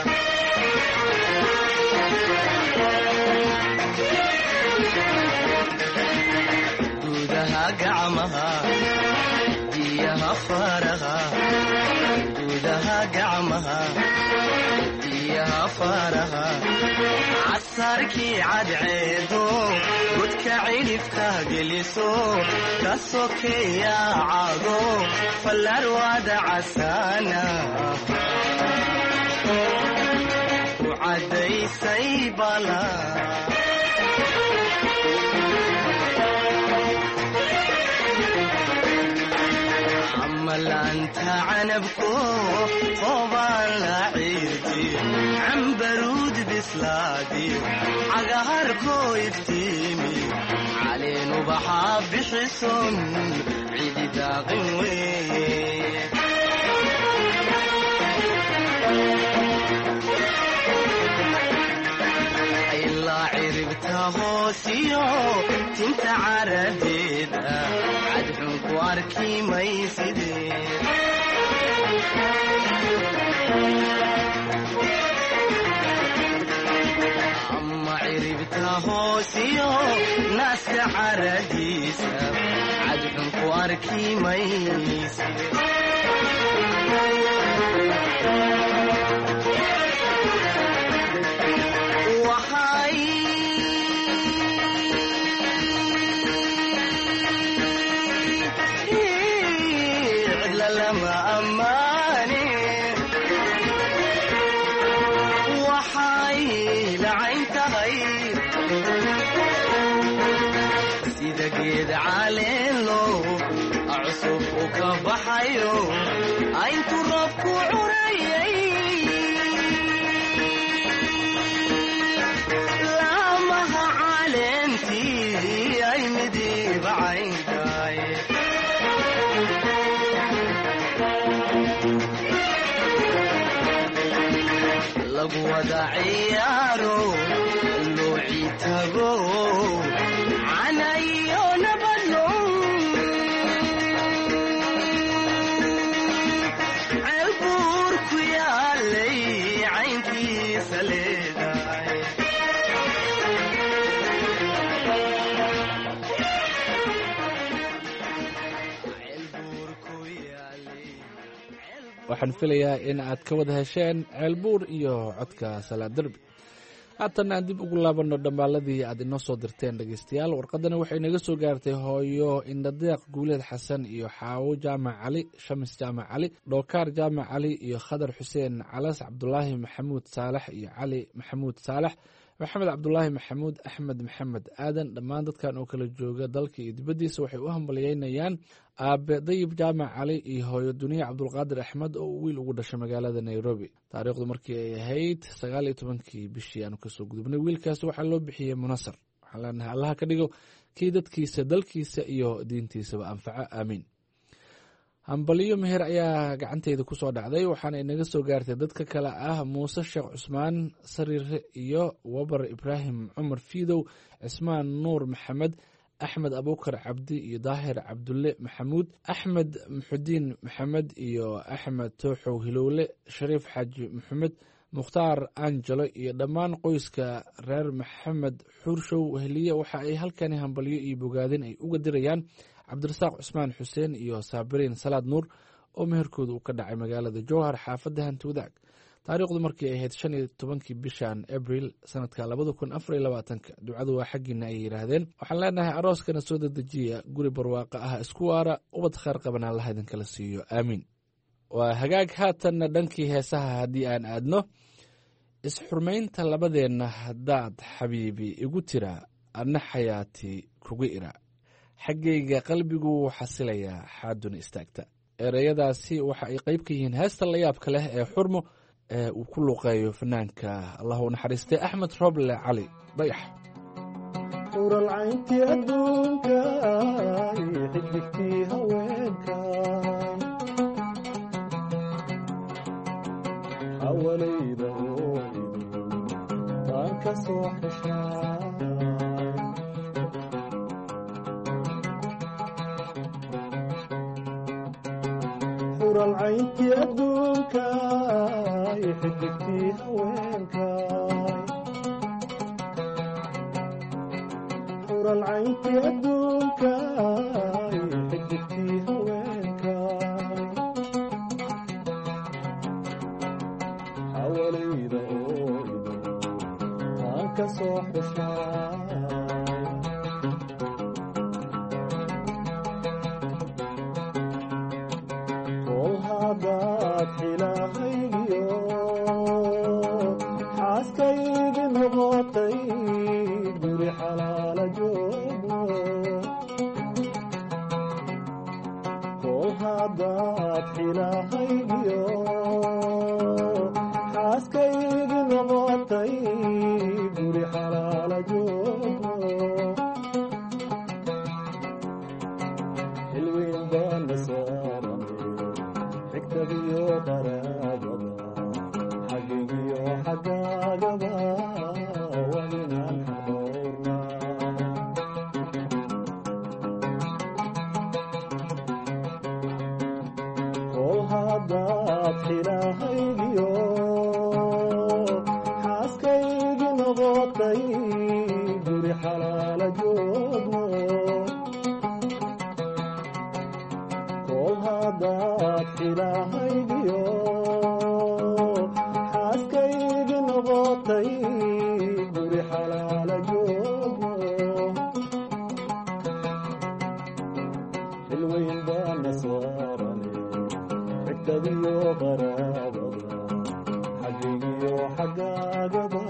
gudaha gacmaha diyaha faraha gudaha gacmaha diyaha faraha casarkii cadceedo godka cilifka geliso ka sokeeya caado fallarwaada casaana ku caddaysay bala malaanta canabko qoobaan la ciirti cambaruud bislaadi cagaharkoo iftiimi caleen ubaxaa bixison cidi daaqin weeye ilaa ciribta hoosiyo tinta caradeeda cadxun ku arki maysidee ama ciribta hoosiyo naaska caradiisa cadxun cadxun ku arki maysid geed caleelo cusub u ka baxayo ayntu roobku curayay laamaha caleentii ay midiiba cayntahay lagu wada ciyaaro looci tago canayo nabadlo ceelbuur ku yaalay cayntiisa leedahay waxaan filayaa in aad ka wada hesheen ceelbuur iyo codka salaad derbi haatan aan dib ugu laabanno dhammaaladii aad inoo soo dirteen dhegaystayaal warqadana waxay naga soo gaartay hooyo indhadeeq guuleed xasan iyo xaawo jaamac cali shamis jaamac cali dhookaar jaamac cali iyo khadar xuseen calas cabdulaahi maxamuud saalax iyo cali maxamuud saalax maxamed cabdulaahi maxamuud axmed maxamed aadan dhammaan dadkan oo kala jooga dalka iyo dibaddiisa waxay u hambalyeynayaan aabe dayib jaamac cali iyo hooyo duniya cabdulqaadir axmed oo uu wiil ugu dhashay magaalada nairobi taariikhdu markii ay ahayd sagaal iyo tobankii bishii aanu kasoo gudubnay wiilkaasi waxaa loo bixiyey munasar waxaan leenahay allaha ka dhigo kii dadkiisa dalkiisa iyo diintiisaba anfaco aamiin hambaliyo meher ayaa gacanteyda ku soo dhacday waxaana inaga soo gaartay dadka kale ah muuse sheekh cusmaan sariire iyo wabar ibraahim cumar fiidow cismaan nuur maxamed axmed abuukar cabdi iyo daahir cabdulle maxamuud axmed muxudiin maxamed iyo axmed tooxow hilowle shariif xaaji maxamed mukhtaar angelo iyo dhammaan qoyska reer maxamed xuurshow heliye waxa ay halkani hambalyo iyo bogaadin ay uga dirayaan cabdirasaaq cusmaan xuseen iyo saabiriin salaad nuur oo meherkooda uu ka dhacay magaalada jowhar xaafadda hanti wadaag taariikhdu markii ay ahayd shan iyo tobankii bishan abril sanadka labada kun afar iyo labaatanka ducadu waa xaggiina ayay yidhaahdeen waxaan leenahay arooskana soo dedejiya guri barwaaqo ah isku waara ubad khayr qaban allaha idinkala siiyo aamiin waa hagaag haatanna dhankii heesaha haddii aan aadno isxurmaynta labadeenna haddaad xabiibi igu tira adna xayaati kuga ira xaggayga qalbigu wuu xasilayaa xaaduna istaagta ereyadaasi waxa ay qayb ka yihiin heesta layaabka leh ee xurmo ee uu ku luuqeeyo fanaanka allah u naxariistay axmed roble cali dayax uralcayntii adduunka iyo xidigtii haweenka hawalayda ooidu baan ka soo xeshaa uralcayntii adduunka iyo xidigtii haweenka uralcayntii adduunka iyo xidigtii haweenka hawalayda ooidu taan ka soo xeshaa ilahaygiyo xaaskaygi noqotay guri xalaala joogo kol haddaad ilahaygiyo xaaskaygi noqotay guri xalaala joogo xilweyn baana saaran xigtagiyo qaraabada xagigiyo xagaagaba walinaan xadoorna kol haddaad xilahaygiyo xaaskaygi noqotay guri xalaala joogno haddaad ilahaygiyo xaaskaygi noqotay guri xalaala joogo xilweyn baana saarane xigtadiyo qaraabada xaggigiyo xaggaagaba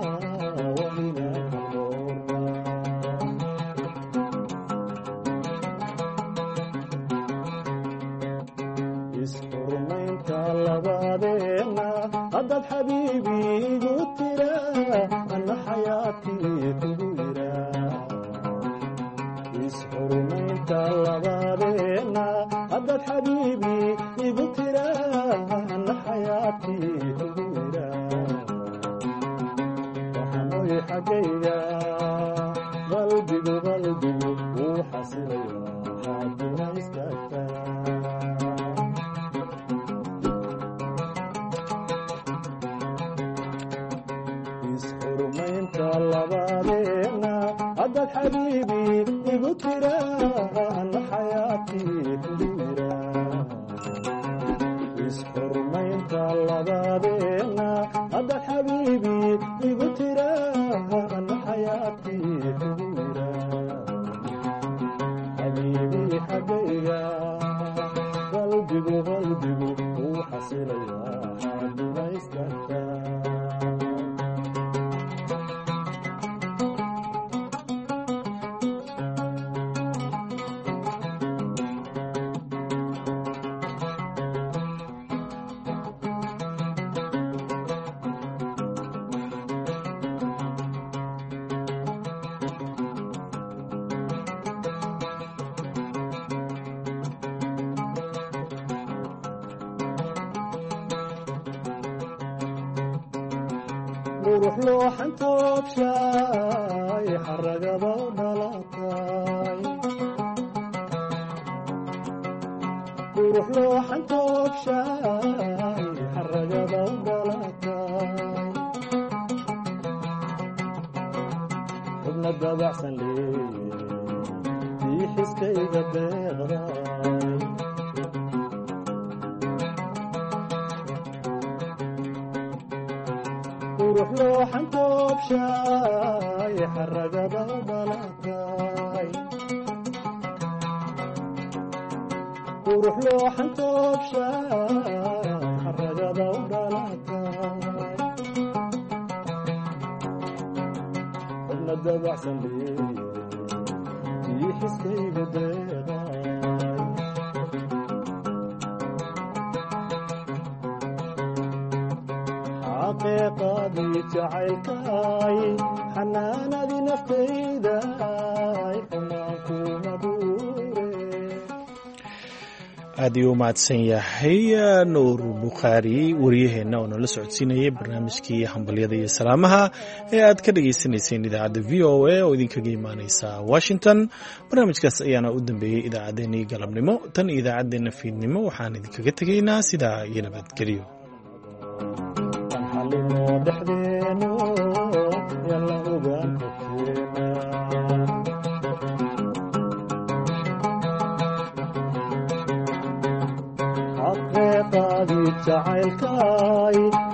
haddaad xabiibi igu tira anna xayaatii kugu yira isxurmaynta labadeenna haddaad xabiibi igu tira anna xayaatii kugu yira waxanoy xaggayga qalbigu qalbigu wuu xasilaya hadduna iskaagtaa labadeena haddaad xabiibi igu tira anna xayaatii kugu yira isxurmaynta labadeena haddaad xabiibi igu tira anna xayaatii kugu yira xabiibi xaggayga qalbigu qalbigu wuu xasilaya hadduna iskaagtaa qurux looxan toobshaay xaragaba u dhalatay qurux looxan toobshaay xaragaba u dhalatay xubna dabacsan leeye tii xiskayga deeqday qurux looxan toobshaay xaragaba u dhalatay qurux looxan toobshaay xaragaba u dhalatay xubna dabacsan leeye tii xiskayga deeqay xaqiiqadii jacaylkaay xanaanadii naftaydaay xunaan kuma buure aad iyuu u mahadsan yahay nuur bukhaari wariyaheenna oo nala socodsiinayay barnaamijkii hambalyada iyo salaamaha ee aad ka dhagaysanayseen idaacadda v o a oo idinkaga imaaneysa washington. barnaamijkaas ayaana u dambeeyey idaacaddeenii galabnimo. tan idaacaddeenna fiidnimo waxaan idinkaga tegaynaa sidaa iyo nabadgelyo. dhexdeeno yalla ogaan karteena xaqiiqadii jacaylkaay